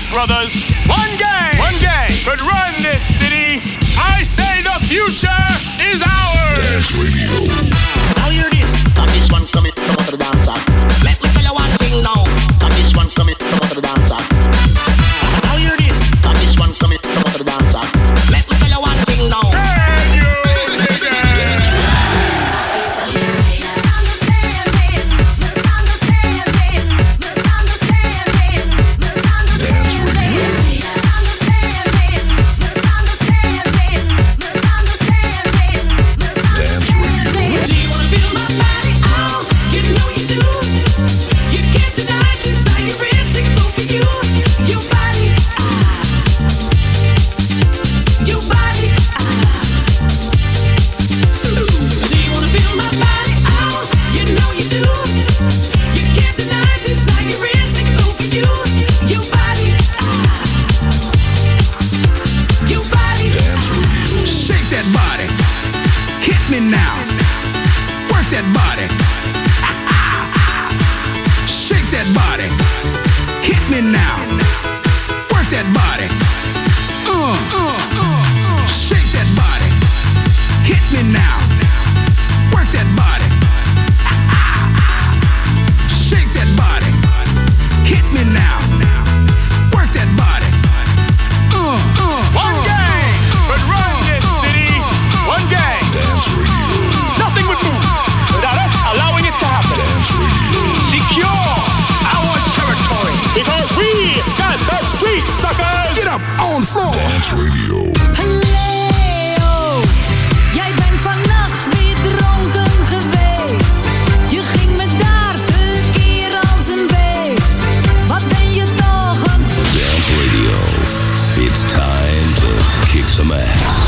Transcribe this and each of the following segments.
brothers. One gang could run this city. I say the future is ours. Dance Radio. Now hear this. Got this one coming to the dancer. Let me tell you one thing now. Got this one coming to the dancer. Now hear this. Got this one coming to the dancer. Let me tell you one thing now. Dance Radio. Leo, jij bent vannacht weer dronken geweest. Je ging me daar tekeer als een beest. Wat ben je toch een... Dance Radio. It's time to kick some ass.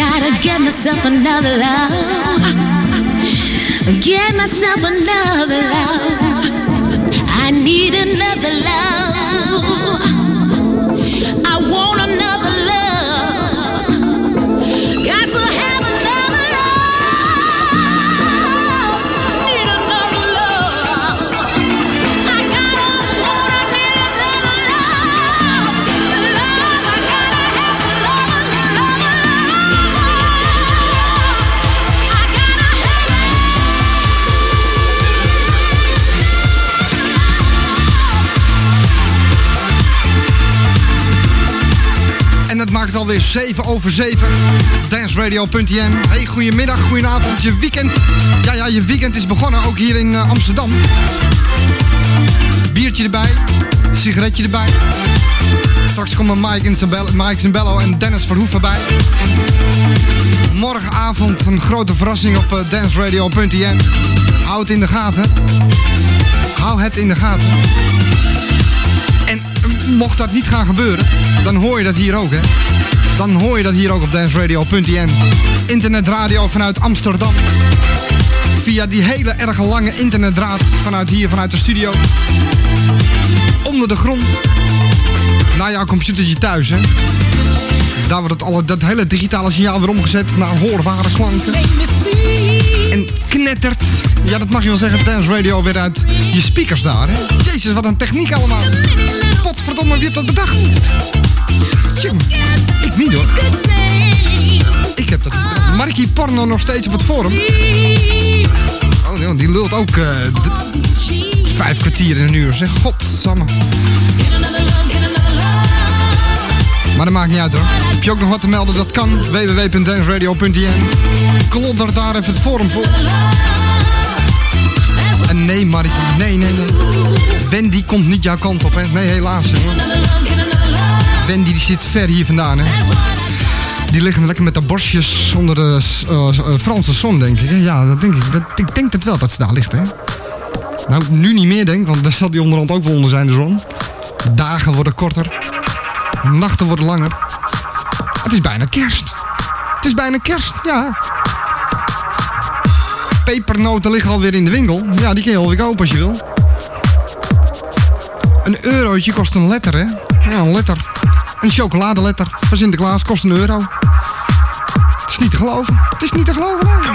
gotta get myself another love. Get myself another love. I need another love. I want another love. Got to have another love. Need another love. I gotta want, I need another love. Love, I gotta have another love. I gotta have En het maakt alweer 7:07. Danceradio.nl. Hey, goedemiddag, goedenavond, je weekend. Ja, je weekend is begonnen, ook hier in Amsterdam. Biertje erbij, sigaretje erbij. Straks komen Mike Zimbello en Dennis Verhoeven bij. Morgenavond een grote verrassing op danceradio.nl. Hou het in de gaten. Hou het in de gaten. En mocht dat niet gaan gebeuren, dan hoor je dat hier ook, hè. Dan hoor je dat hier ook op danceradio.nl. Internetradio vanuit Amsterdam. Via die hele erg lange internetdraad vanuit hier, vanuit de studio. Onder de grond. Naar jouw computertje thuis, hè. Daar wordt dat hele digitale signaal weer omgezet naar hoorbare klanken. En knettert. Ja, dat mag je wel zeggen, Dance Radio weer uit je speakers daar, hè. Jezus, wat een techniek allemaal. Potverdomme, wie heeft dat bedacht? Tjie, ik niet hoor. Ik heb dat. Markie Porno nog steeds op het forum. Oh, die lult ook 5 kwartier in een uur. Zeg, godsamme. Maar dat maakt niet uit hoor. Heb je ook nog wat te melden? Dat kan. www.danceradio.nl. Klodder daar even het forum voor. En nee, Markie. Nee. Wendy komt niet jouw kant op, hè. Nee, helaas. Hè. Wendy die zit ver hier vandaan, hè. Die liggen lekker met de borstjes onder de Franse zon, denk ik. Ja, dat denk ik. Ik denk het wel dat ze daar ligt, hè. Nou, nu niet meer, denk ik, want daar zal die onderhand ook wel onder zijn, de zon. Dagen worden korter. Nachten worden langer. Het is bijna kerst. Het is bijna kerst, ja. Pepernoten liggen alweer in de winkel. Ja, die kun je alweer kopen als je wil. Een eurotje kost een letter, hè. Ja, een letter. Een chocoladeletter van Sinterklaas kost €1. Het is niet te geloven. Het is niet te geloven, hè.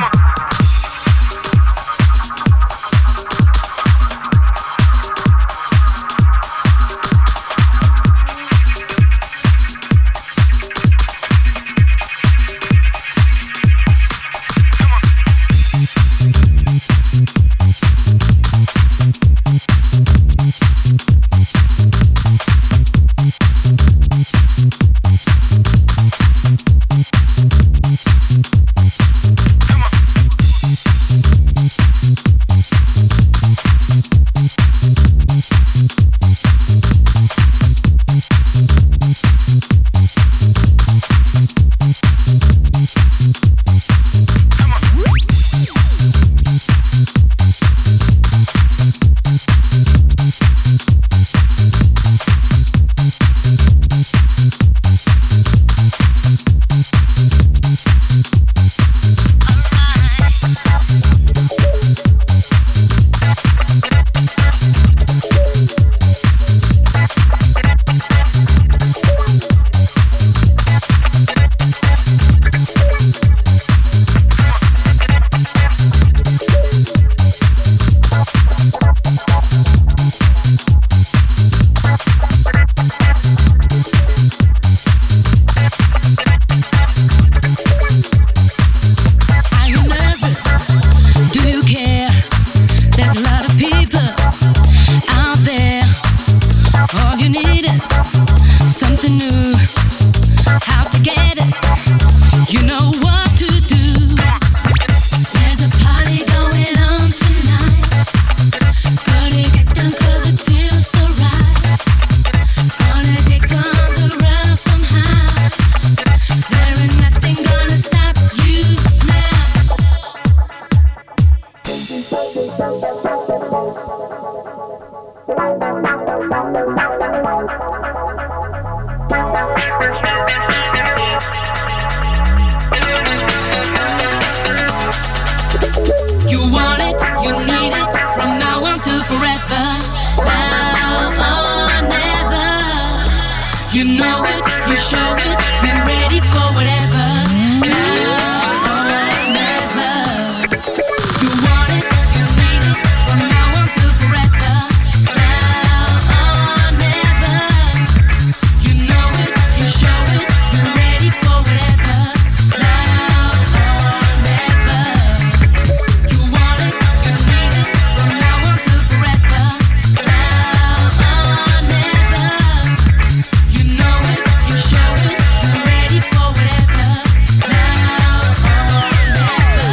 you show it, you're ready for whatever. Now or never. You want it, you need it, from now on till forever. Now or never. You know it, you show it, you're ready for whatever. Now or never. You want it, you need it, from now on till forever. Now or never. You know it, you show it, you're ready for whatever. Now or never.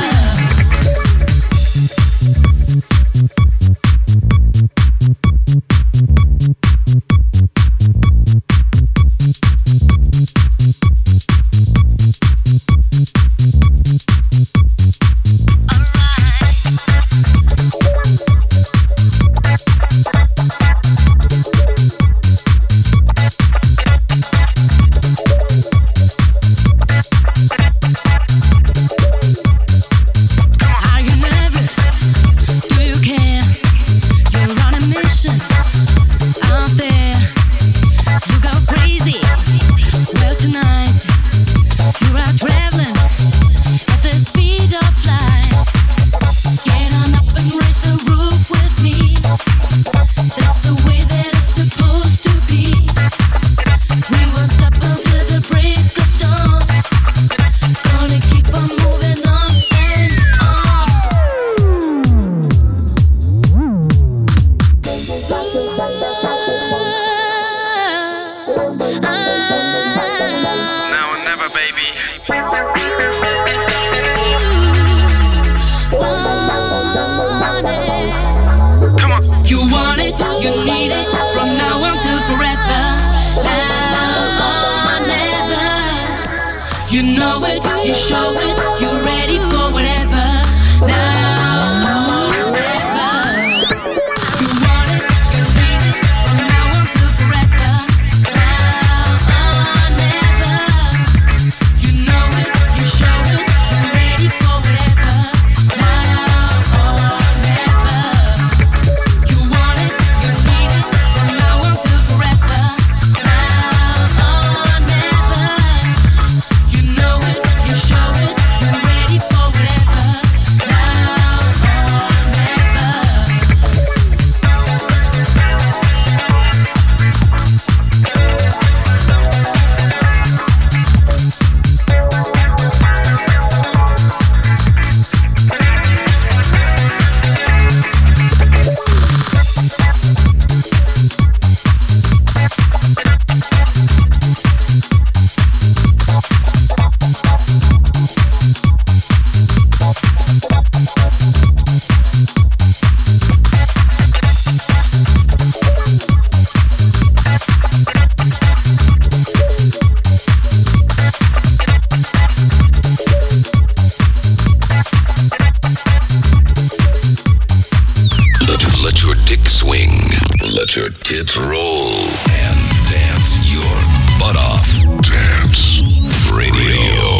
Are you nervous? Do you care? You're on a mission out there. You go crazy. Well, tonight you're out traveling at the speed of light. Get on up and raise the roof with me. That's the way that it's supposed to be. We won't stop until the break of dawn. Gonna keep on moving on and Now or never, baby. Come on. You want it, you need it, from now on till forever. Now or never. You know it, you show it, you're ready for whatever. Now or never. You want it, you need it, from now on till forever. Now or never. You know it, you show it, you're ready for whatever. Now or never. You want it, you need it, from now on till forever. Now or never. You know it, you show it, you're ready for whatever. Now or never. Let your dick swing. Let your tits roll. And dance your butt off. Dance Radio.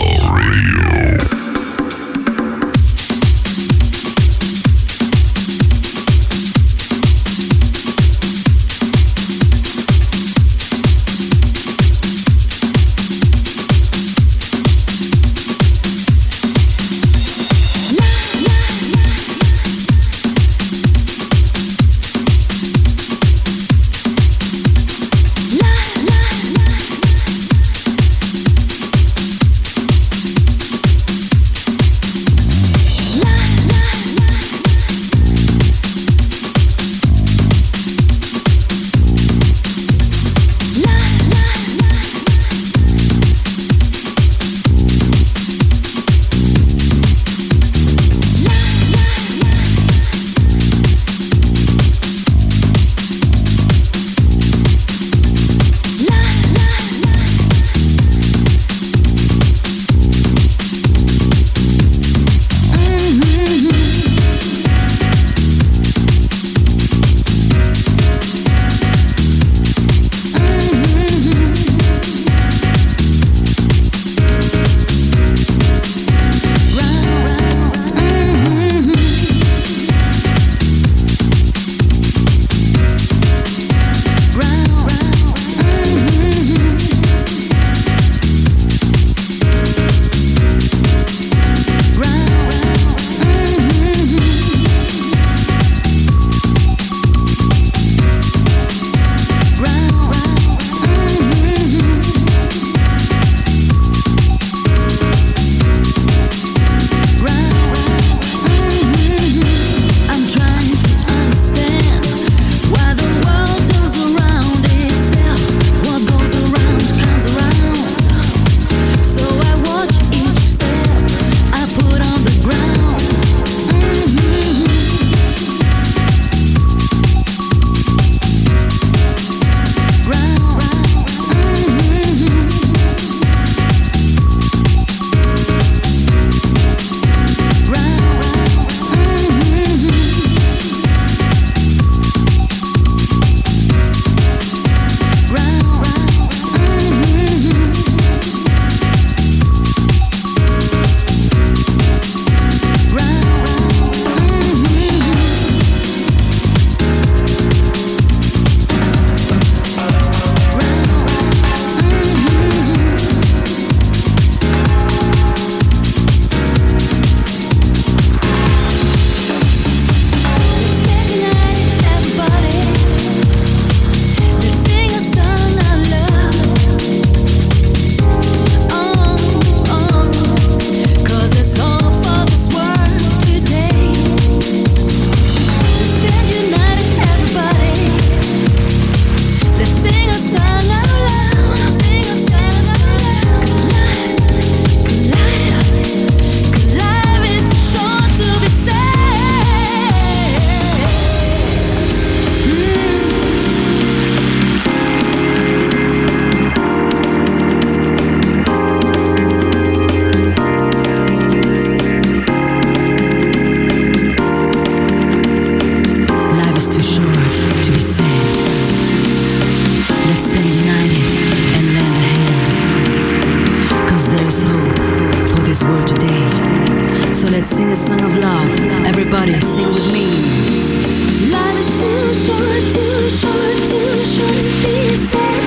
So let's sing a song of love. Everybody sing with me. Life is too short, too short, too short to be sad.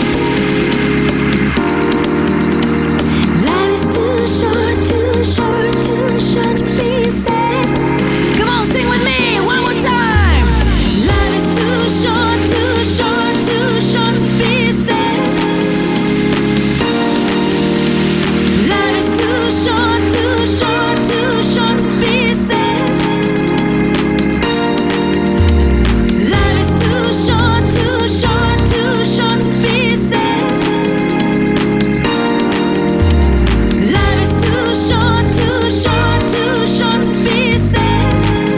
Life is too short, too short, too short to be sad. Come on, sing with me one more time. Life is too short, too short, too short to be sad. Life is too short, too short, too short to be sad. Life is too short, too short, too short to be sad. Life is too short, too short, too short to be sad.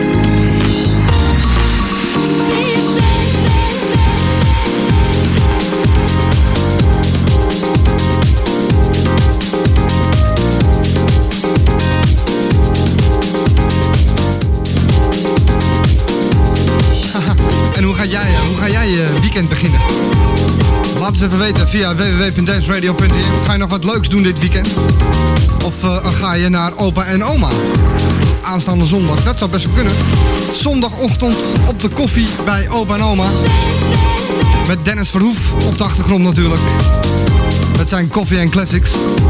En hoe ga jij je weekend beginnen? Laat eens even weten via www.danceradio.nl. Ga je nog wat leuks doen dit weekend? Of ga je naar opa en oma? Aanstaande zondag, dat zou best wel kunnen. Zondagochtend op de koffie bij opa en oma. Met Dennis Verhoef op de achtergrond natuurlijk. Met zijn Coffee and Classics.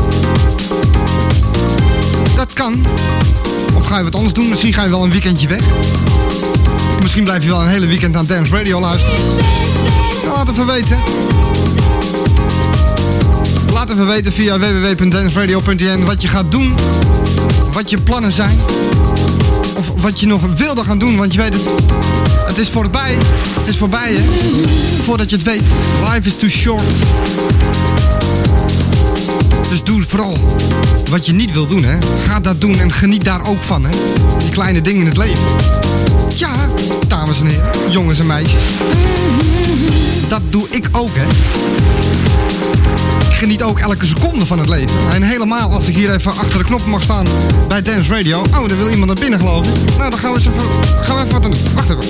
Dat kan. Of ga je wat anders doen? Misschien ga je wel een weekendje weg. Misschien blijf je wel een hele weekend aan Dance Radio luisteren. Laat even weten. Laat even weten via www.danceradio.nl wat je gaat doen. Wat je plannen zijn. Of wat je nog wilde gaan doen. Want je weet het. Het is voorbij. Het is voorbij, hè. Voordat je het weet. Life is too short. Dus doe vooral wat je niet wil doen, hè. Ga dat doen en geniet daar ook van, hè. Die kleine dingen in het leven. Ja, dames en heren, jongens en meisjes. Dat doe ik ook, hè. Ik geniet ook elke seconde van het leven. En helemaal als ik hier even achter de knop mag staan bij Dance Radio. Oh, daar wil iemand naar binnen, geloof ik. Nou, dan gaan we even wat aan doen. Wacht even.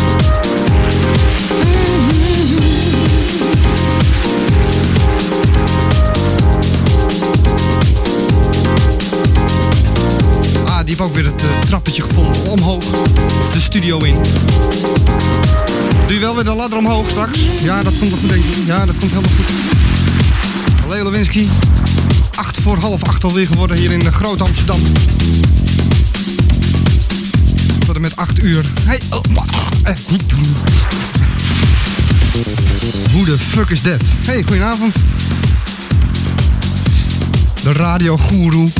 Die heeft ook weer het trappetje gevonden. Omhoog. De studio in. Doe je wel weer de ladder omhoog straks? Ja, dat komt nog goed, denk ik. Ja, dat komt helemaal goed. Leo Lewinsky. 7:08 alweer geworden hier in Groot Amsterdam. Tot en met 8 uur. Hey, oh, niet doen. Hoe de fuck is dat? Hey, goedenavond. De radiogoeroe.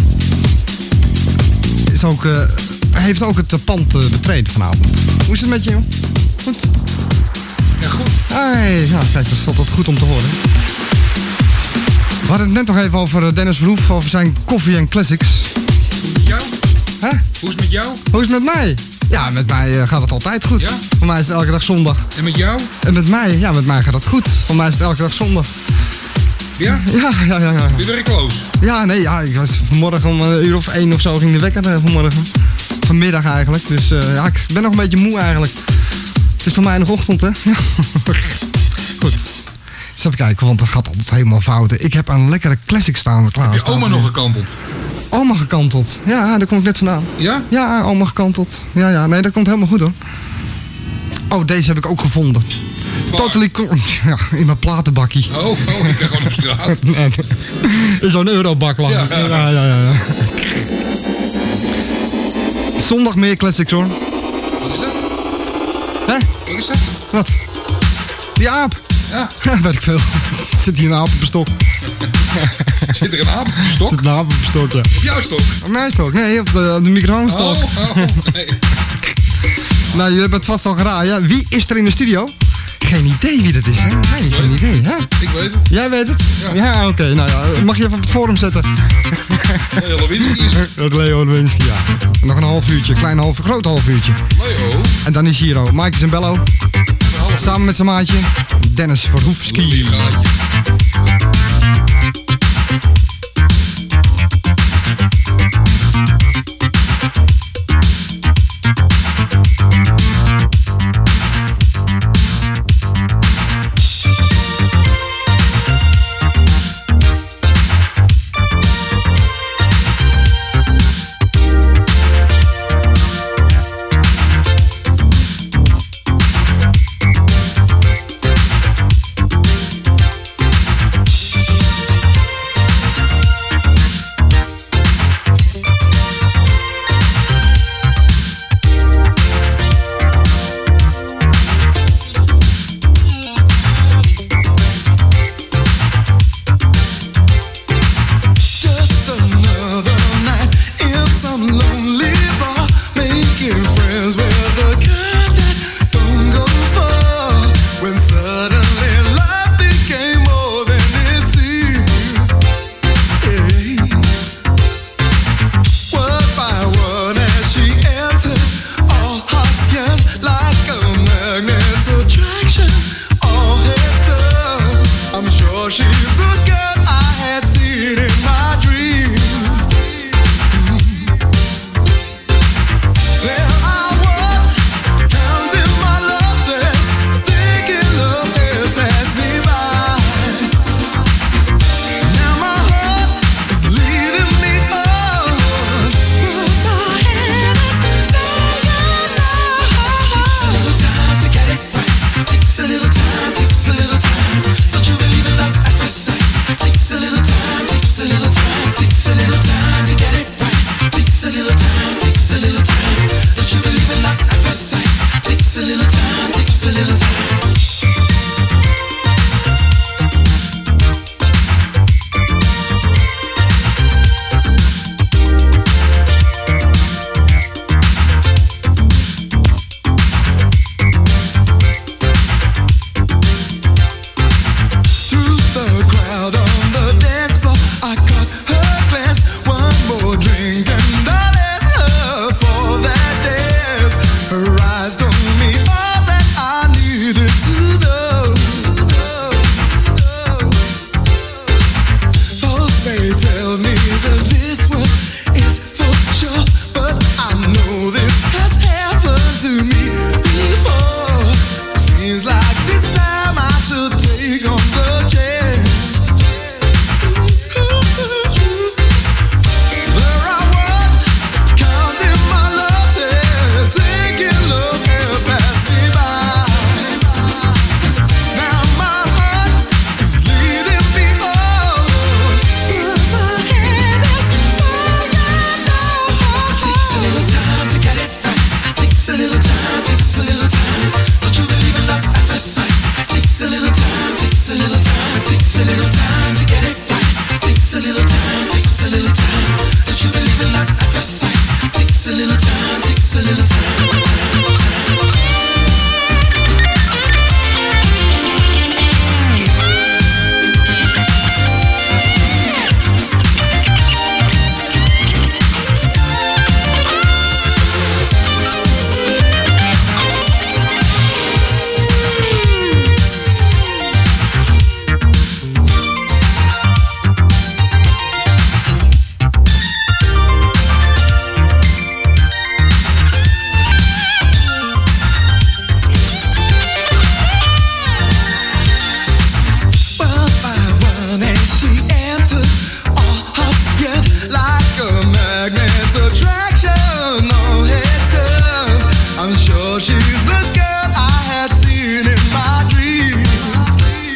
Heeft ook het pand betreden vanavond. Hoe is het met je, joh? Goed? Ja, goed. Hey, ja, kijk, dat is altijd goed om te horen. We hadden het net nog even over Dennis Verhoef, over zijn Coffee and Classics. Hoe is het met jou? Hè? Hoe is het met jou? Hoe is het met mij? Ja, met mij gaat het altijd goed. Ja? Voor mij is het elke dag zondag. En met jou? En met mij? Ja, met mij gaat het goed. Voor mij is het elke dag zondag. Ja? Ja. Ben je werkloos? Ja, nee, ja, ik was vanmorgen om 1 uur of 1 of zo ging de wekker vanmorgen. Vanmiddag eigenlijk. Dus ja, ik ben nog een beetje moe eigenlijk. Het is voor mij nog ochtend, hè. Goed. Eens even kijken, want dat gaat altijd helemaal fout. Ik heb een lekkere classic staan klaar. Heb je oma nog gekanteld? Oma gekanteld. Ja, daar kom ik net vandaan. Ja? Ja, oma gekanteld. Ja, nee, dat komt helemaal goed hoor. Oh, deze heb ik ook gevonden. Waar? Totally ja, in mijn platenbakkie. Oh, ik ga gewoon op straat. Nee, in zo'n eurobak lang. Ja. Zondag meer classics hoor. Wat is dat? Hè? Wat is dat? Wat? Die aap. Ja. Ja, weet ik veel. Zit hier een aap op een stok. Zit er een aap op je stok? Zit een aap op een stok, ja. Op jouw stok? Op mijn stok? Nee, op de microfoonstok. Oh, nee. Nou, jullie hebben het vast al geraden. Ja. Wie is er in de studio? Geen idee wie dat is, hè? Nee, geen idee, hè? Ik weet het. Jij weet het? Ja, oké. Nou ja, mag je even op het forum zetten? Leo Lewinsky is er. Dat Leo Lewinsky, ja. Nog een half uurtje, groot half uurtje. Leo. En dan is hier ook Mike Zembello. Samen met zijn maatje Dennis Verhoefski. Lully gaatje. lonely bar, making friends with the kind that don't go far. When suddenly life became more than it seemed. Yeah. Word by word as she entered, all hearts yearned like a magnet's attraction. All heads turned. I'm sure she's the girl I had seen in my dreams. There I was, counting my losses, thinking love had passed me by. Now my heart is leading me on, but my head is saying no. Takes a little time to get it right. Takes a little time, takes a little time. Don't you believe in love at first sight? Takes a little time, takes a little time, takes a little time to get it right. Takes a little time, takes a little time. Don't you believe in love at first sight? Takes a little time, takes a little time. Through the crowd on the dance floor, I caught her glance. One more drink and I'll ask her for that dance. Her eyes told me all that I needed to know. False fate tells me that this one is for sure, but I know this has happened to me before. Seems like this time I should take on the chance. There I was, counting my losses, thinking love had passed me by. Now my heart is leading me on, but my head is saying no. Takes a little time to get it right. Takes a little time, takes a little time. Don't you believe in love at first sight? Takes a little time, takes a little time, takes a little time to get it right. Takes a little time, takes a little time. Don't you believe in love at first sight? Takes a little time, takes a little time. One by one as she entered, all hearts yearned like a magnet's attraction. All heads turned. I'm sure she's the girl I had seen in my dreams.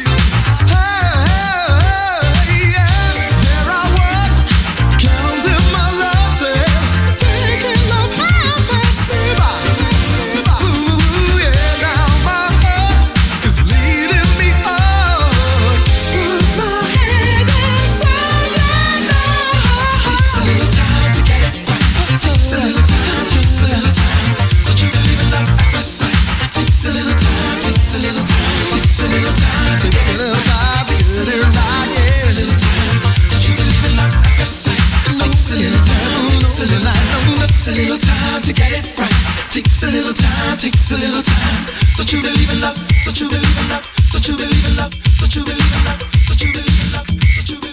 Hey, yeah. There I was, counting my losses, thinking love had passed me by. Ooh, yeah, now my heart is leading me on, but my head is saying no. Takes a little time to get it right. Takes a little time, takes a little time. Don't you believe in love at first sight? Takes a little time, takes a little time, takes a little time, takes a little time, takes a little time, takes a little time. Don't you believe in love at first sight? Takes a little time, takes a little time, takes a little time to get it right. Takes a little time, takes a little time. Don't you believe in love? Don't you believe in love? Don't you believe in love? Don't you believe in love? Don't you believe in love? Don't you believe in love?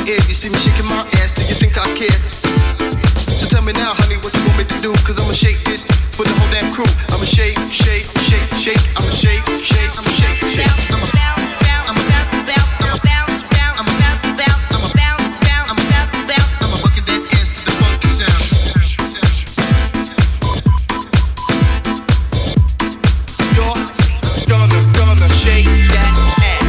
air. You see me shaking my ass, do you think I care? So tell me now, honey, what you want me to do? Cause I'ma shake this for the whole damn crew. I'ma shake, shake, shake, shake. I'ma shake, shake, I'ma shake, shake. I'ma bounce, bounce, I'ma bounce, bounce, I'ma bounce, bounce, I'ma bounce, bounce, I'ma bounce, bounce, I'ma bounce, bounce. I'ma bucket that ass to the funky sound. You're gonna shake that ass.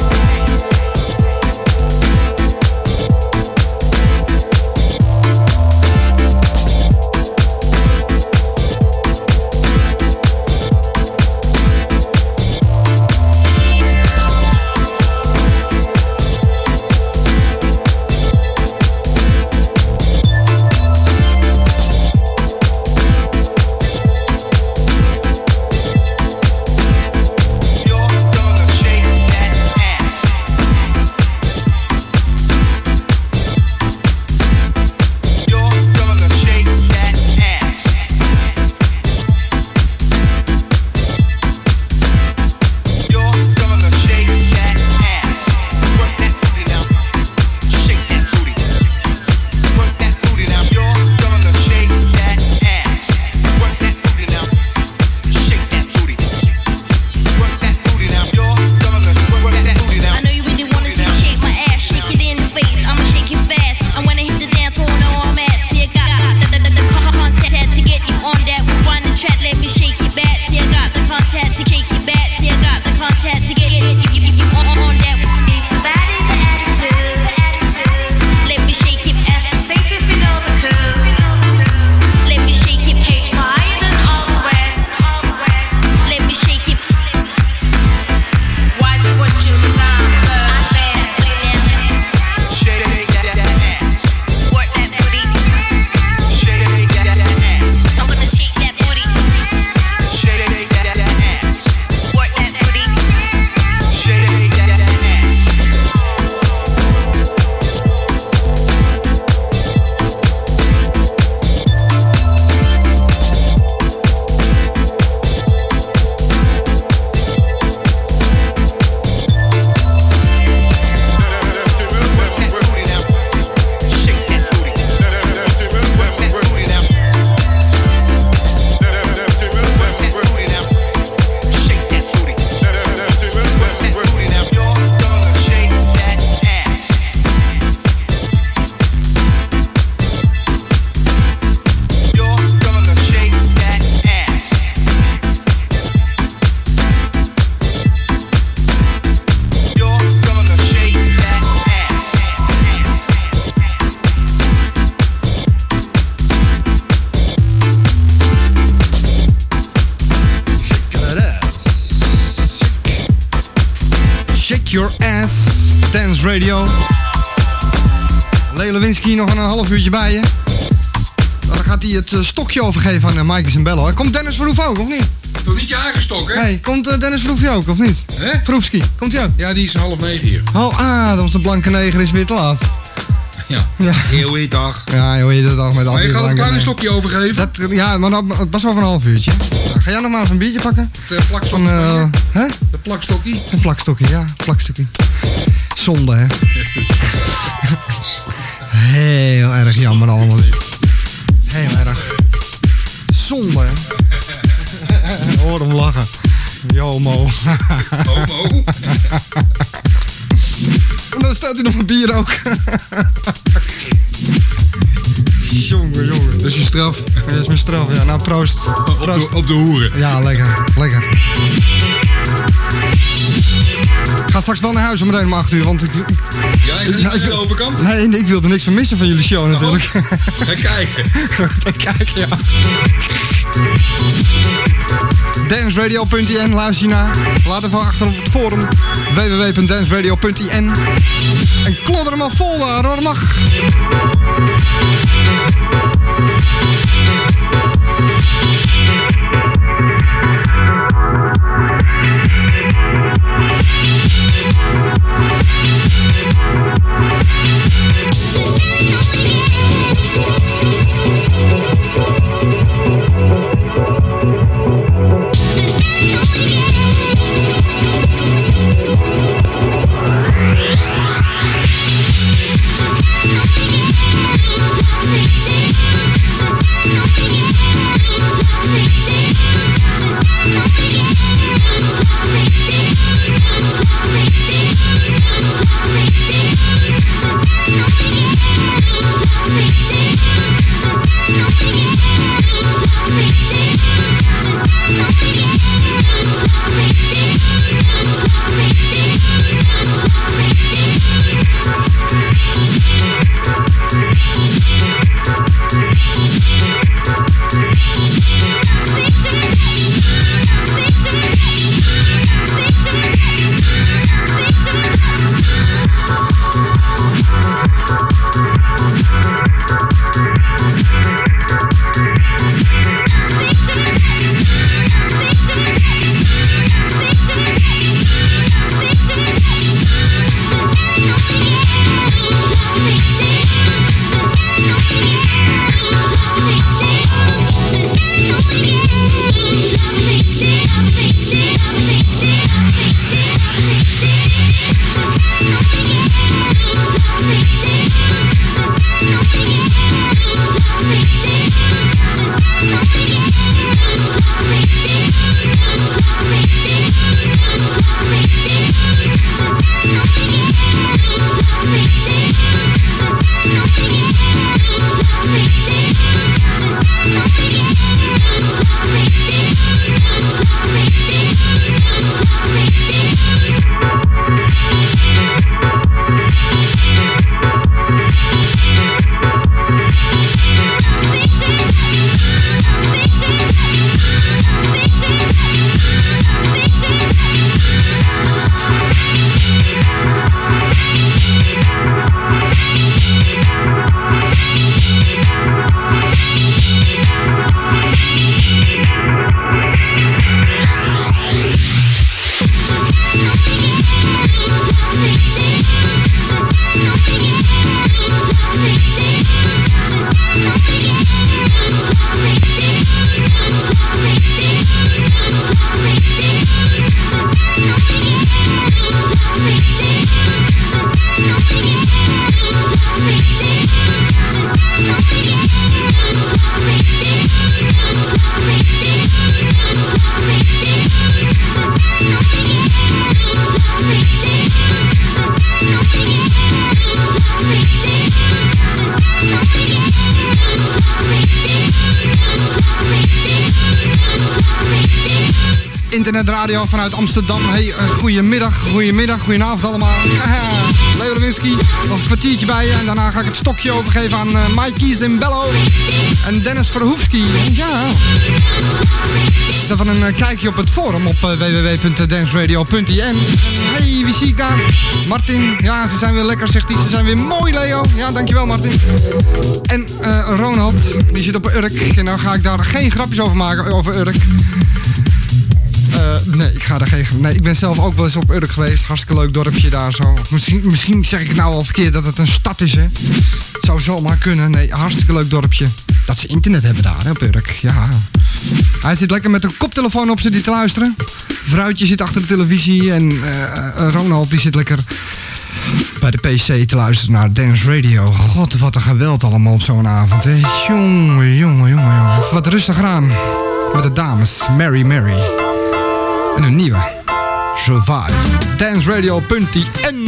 Your Ass, Dance Radio. Lee Lewinsky nog een half uurtje bij je. Dan gaat hij het stokje overgeven aan Mike en Bello. Komt Dennis Verhoef ook, of niet? Toch niet je aangestoken, hè? Hey, komt Dennis Verhoef ook, of niet? Hè? Verhoefski, komt hij ook? Ja, die is 8:30 hier. Oh, dat was de blanke neger is weer te laat. Ja. Ja. Heel je dag. Ja, heel je dag met al Maar die je gaat een blanke klein neger. stokje overgeven. Ja, maar dat was over een half uurtje. Nou, ga jij nog maar even een biertje pakken? Het plakstokje. Hè? De plakstokje. Een plakstokje, ja. Plakstokje. Zonde, hè? Heel erg jammer allemaal weer. Heel erg. Zonde, hè? Hoor hem lachen. Jomo. Homo. En dan staat hij nog een bier ook. Jongen. Dat is je straf. Dat is mijn straf, ja. Nou, proost. Op de hoeren. Ja, lekker. Ik ga straks wel naar huis om meteen om 8 uur, want ik Ja, je gaat de overkant? Nee, ik wilde niks van missen van jullie show natuurlijk. Ga kijken. Ga kijken, ja. Danceradio.nl, luister je naar. Laat even achter op het forum www.danceradio.nl. En klodder hem al vol daar, hoor, mag. internetradio vanuit Amsterdam. Hey, goedemiddag, goedenavond allemaal. Leo Lewinsky, nog een kwartiertje bij je. En daarna ga ik het stokje overgeven aan Mikey Zimbello en Dennis Verhoefski. Ja. Ik zet van een kijkje op het forum op www.danceradio.nl. Hey, wie zie ik daar? Martin. Ja, ze zijn weer lekker, zegt hij. Ze zijn weer mooi, Leo. Ja, dankjewel, Martin. En Ronald, die zit op Urk. En nou ga ik daar geen grapjes over maken, over Urk. Nee, ik ga daar geen... Nee, ik ben zelf ook wel eens op Urk geweest. Hartstikke leuk dorpje daar zo. Misschien zeg ik het nou al verkeerd dat het een stad is, hè. Het zou zomaar kunnen. Nee, hartstikke leuk dorpje. Dat ze internet hebben daar, hè, op Urk. Ja. Hij zit lekker met een koptelefoon op, zit hij te luisteren. Vrouwtje zit achter de televisie. En Ronald, die zit lekker bij de PC te luisteren naar Dance Radio. God, wat een geweld allemaal op zo'n avond, hè. Jongen. Wat rustiger aan met de dames. Mary. En een nieuwe. Survive. Danceradio.nl.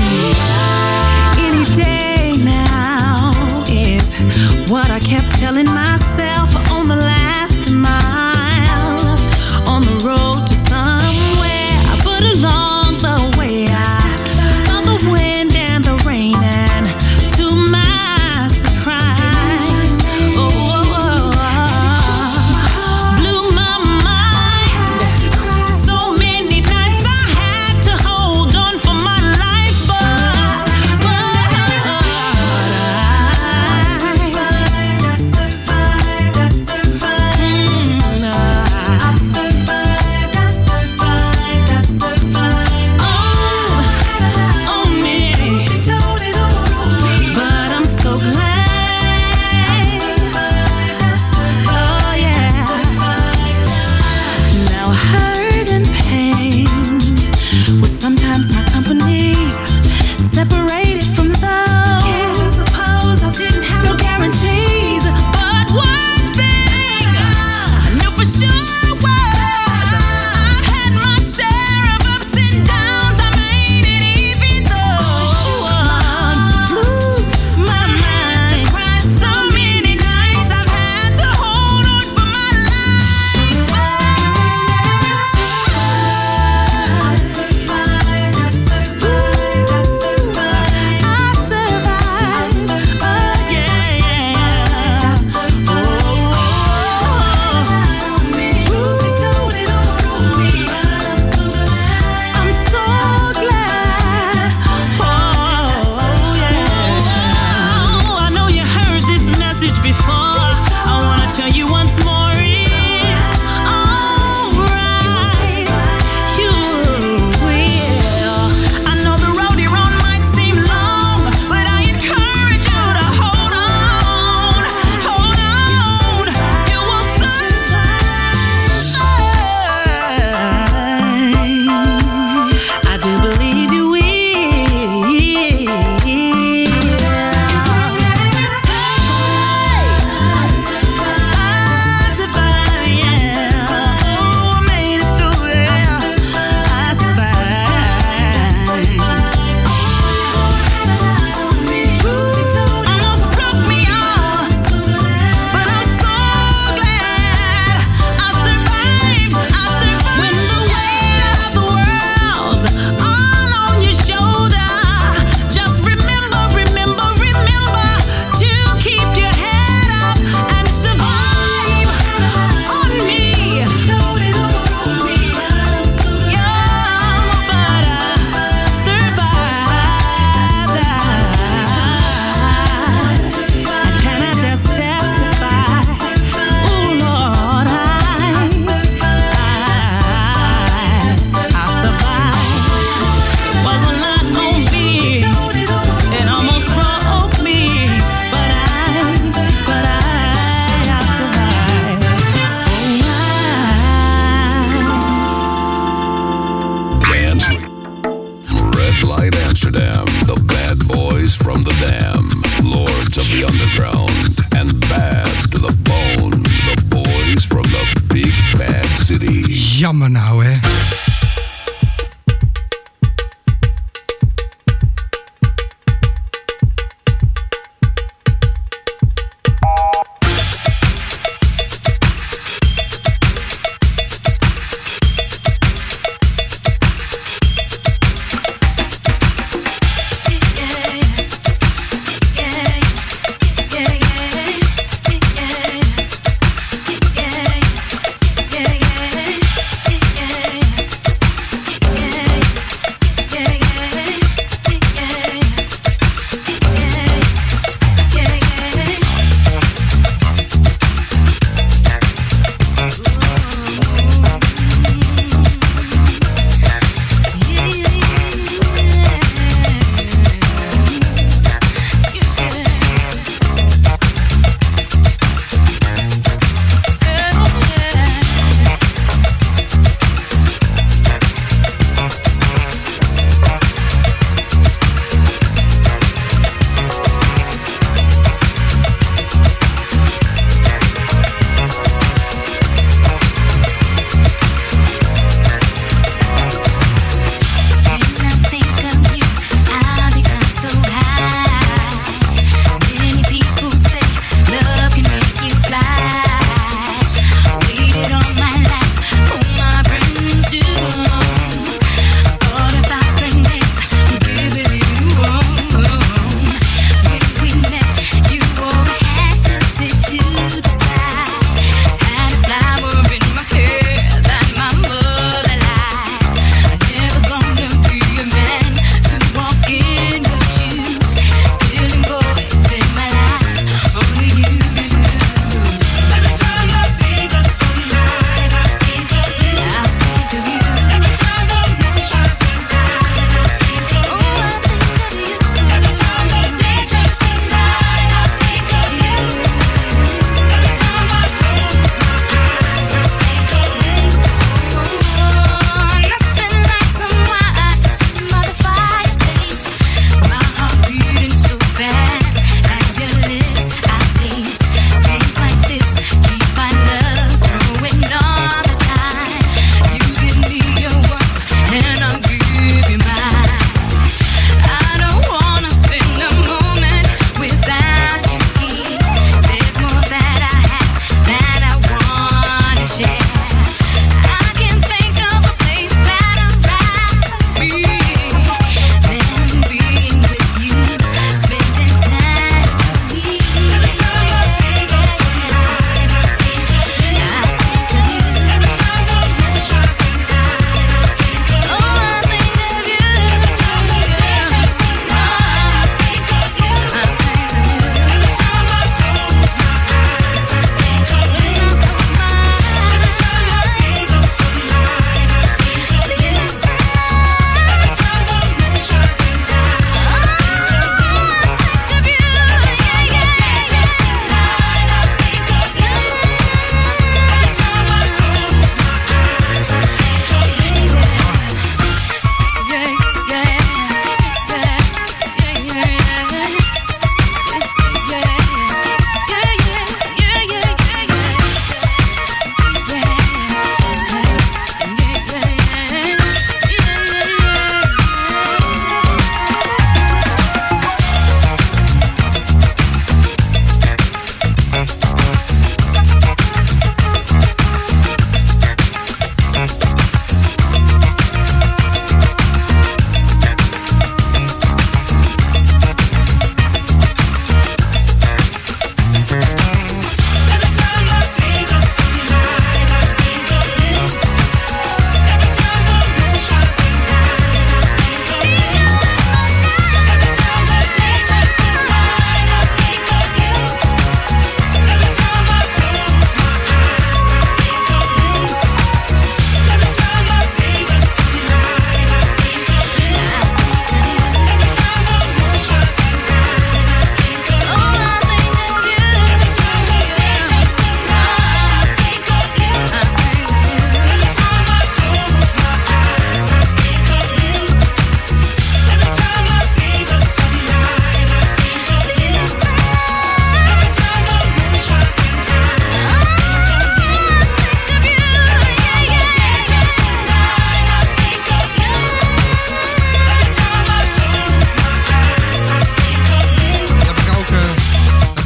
Any day now is what I kept telling myself on the last mile. On the road to somewhere, but along the way I felt the wind and the rain, and to my surprise, blew my mind. So many nights I had to hold on for my life, but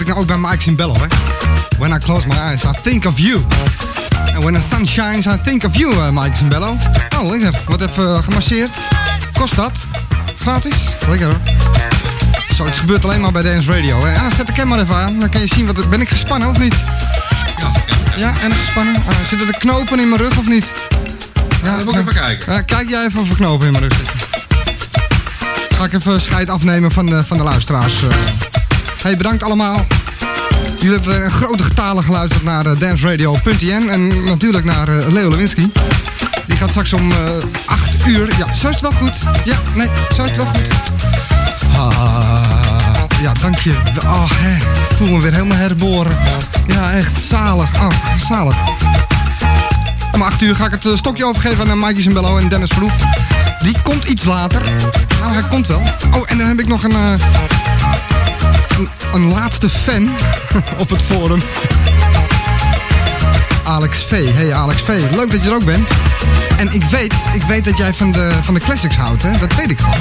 ik nou ook bij Mike Cimbello, hè. When I close my eyes, I think of you. And when the sun shines, I think of you, Mike Cimbello. Oh, lekker. Wordt even gemasseerd. Kost dat? Gratis? Lekker hoor. Zoiets gebeurt alleen maar bij Dance Radio, hè. Ja, zet de cam maar even aan. Dan kan je zien ben ik gespannen of niet? Ja, en gespannen. Zitten er knopen in mijn rug of niet? Ja, dat moet ik even kijken. Kijk jij even of er knopen in mijn rug zitten. Ga ik even scheid afnemen van de luisteraars. Hey, bedankt allemaal. Jullie hebben een grote getale geluisterd naar danceradio.nl en natuurlijk naar Leo Lewinsky. Die gaat straks om 8 uur. Ja, zo is het wel goed. Ja, nee, zo is het wel goed. Ja, dank je. Oh, ik voel me weer helemaal herboren. Ja, echt zalig. Oh, zalig. Om 8 uur ga ik het stokje overgeven aan Mikey Cimbello en Dennis Verhoef. Die komt iets later. Nou, hij komt wel. Oh, en dan heb ik nog een laatste fan op het forum. Alex V. Hey Alex V, leuk dat je er ook bent. En ik weet dat jij van de classics houdt, hè? Dat weet ik gewoon.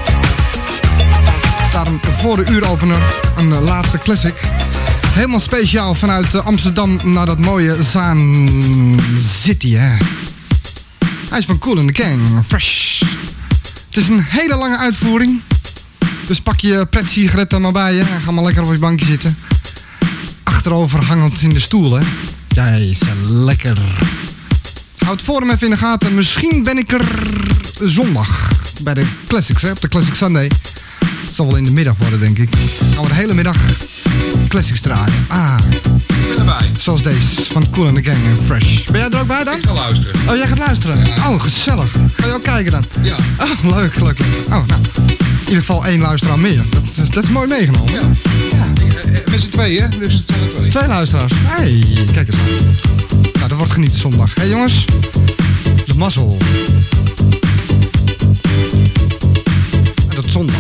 Er staat voor de uuropener een laatste classic. Helemaal speciaal vanuit Amsterdam naar dat mooie Zaan City, hè. Hij is van Kool and the Gang, fresh. Het is een hele lange uitvoering. Dus pak je pret-sigaretten maar bij je en ga maar lekker op je bankje zitten. Achterover hangend in de stoel, hè. Ja, is lekker. Houd voor hem even in de gaten. Misschien ben ik er zondag bij de Classics, hè, op de Classic Sunday. Het zal wel in de middag worden, denk ik. Gaan we de hele middag Classics draaien. Ik ben erbij. Zoals deze van Kool and the Gang en Fresh. Ben jij er ook bij dan? Ik ga luisteren. Oh, jij gaat luisteren? Ja. Oh, gezellig. Ga je ook kijken dan? Ja. Oh, leuk. Oh, nou. In ieder geval 1 luisteraar meer. Dat is mooi meegenomen. Ja. Met z'n tweeën, hè? Dus het zijn er 2. 2 luisteraars. Hey, kijk eens aan. Nou, dat wordt genieten zondag. Hey jongens. De mazzel. En tot zondag.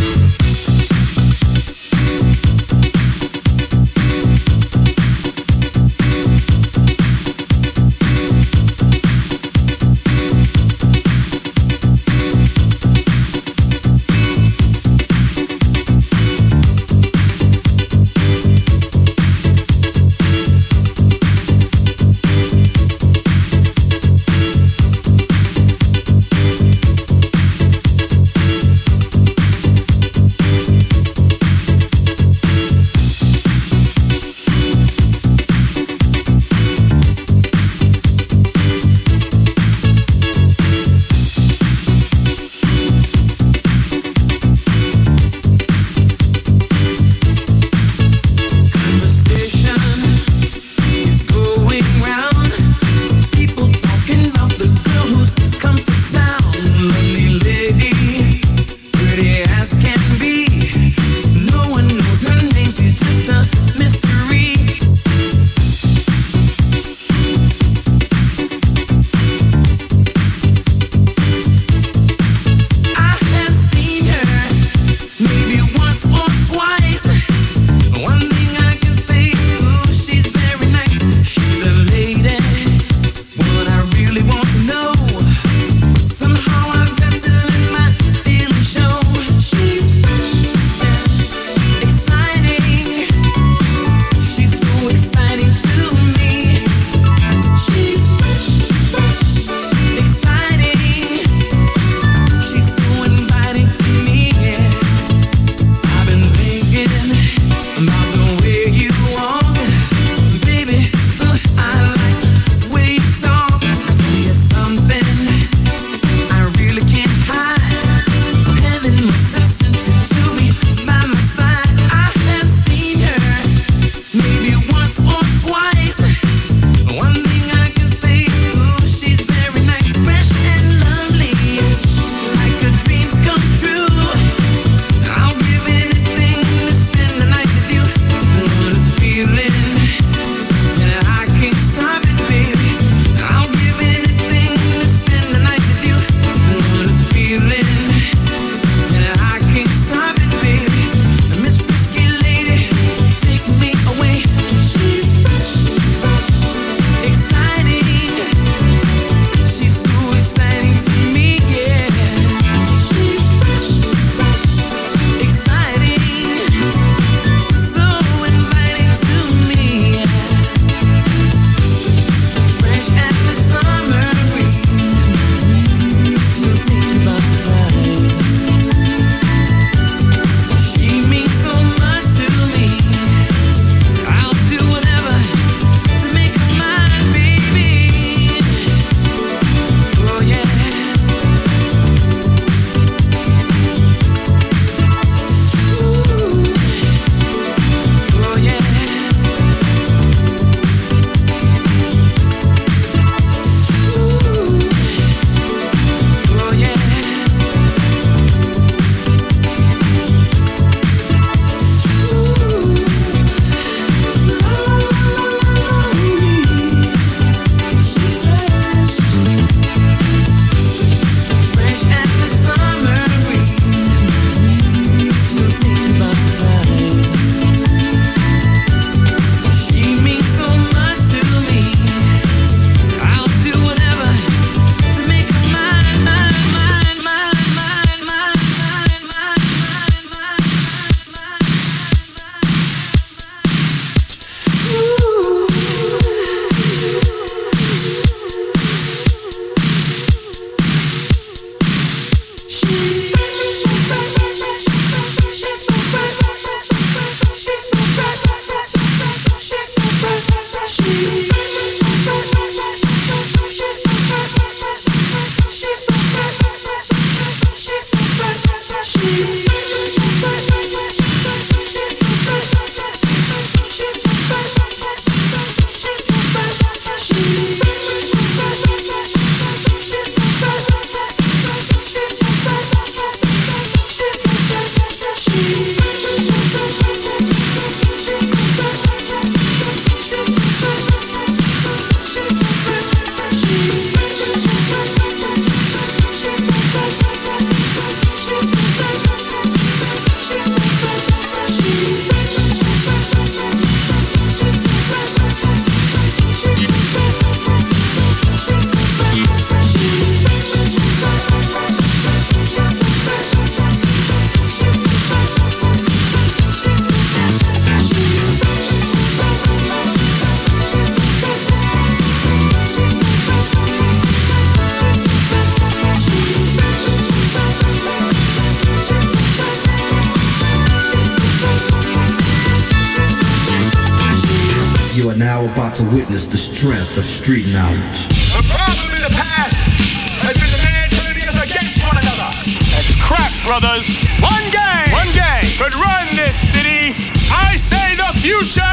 about to witness the strength of street knowledge. The problem in the past has been the man turning us against one another. That's crap, brothers. One game could run this city. I say the future